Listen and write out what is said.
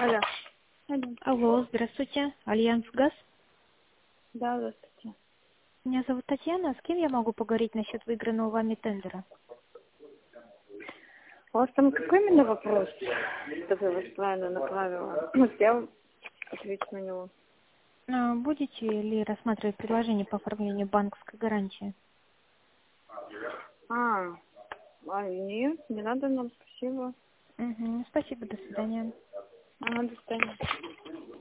Алло. Алло. Алло, здравствуйте. Альянс Газ. Да, здравствуйте. Меня зовут Татьяна. С кем я могу поговорить насчет выигранного вами тендера? У вас там какой именно вопрос, чтобы я вас правильно направила? Я отвечу на него. Будете ли рассматривать предложение по оформлению банковской гарантии? Нет, не надо нам, спасибо. Спасибо, до свидания. До свидания.